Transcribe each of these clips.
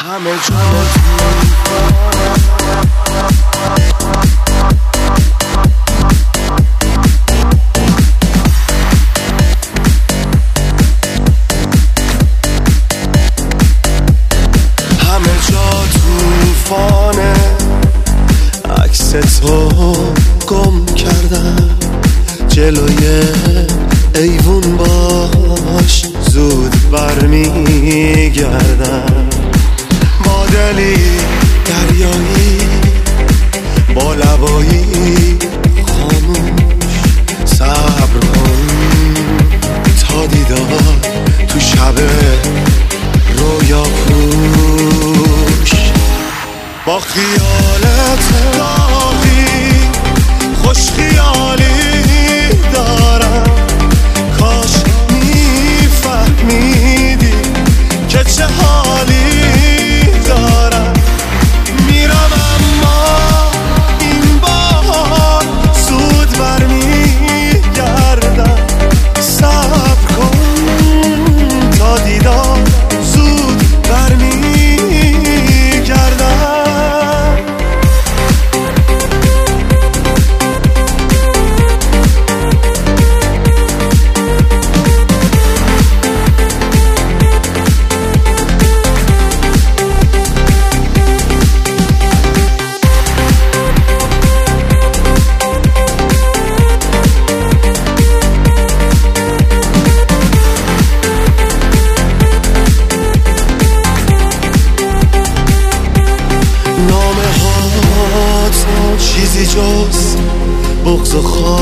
همه جا طوفانه، عکس تو گم کردم جلوی ایوون، باش زود برمیگردم. با دلی دریایی، با لبایی خاموش، صبر کن تا دیدار تو شب رویا پوش. با خیالت داغی خوش خیالی دارم، کاش میفهمیدی که چه حالی دارم. میرم اما این بار زود برمیگردم. صبر کن تا دیدار زود برمیگردم. چیزی جز بغض و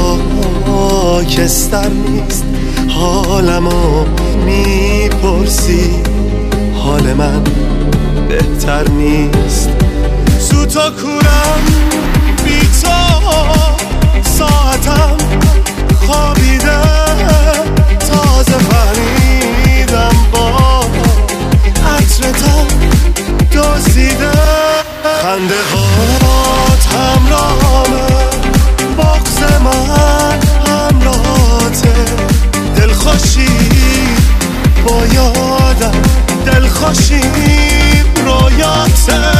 خاکستر نیست. حالمو میپرسی، حال من بهتر نیست. سوتا کورم بی تو، ساعتم خوابیده، تازه فهمیدم با عطرتم دزدیده. خنده هات همراهمه، بغض من همراهته. دلخوشی با یادم، دلخوشی رویاته.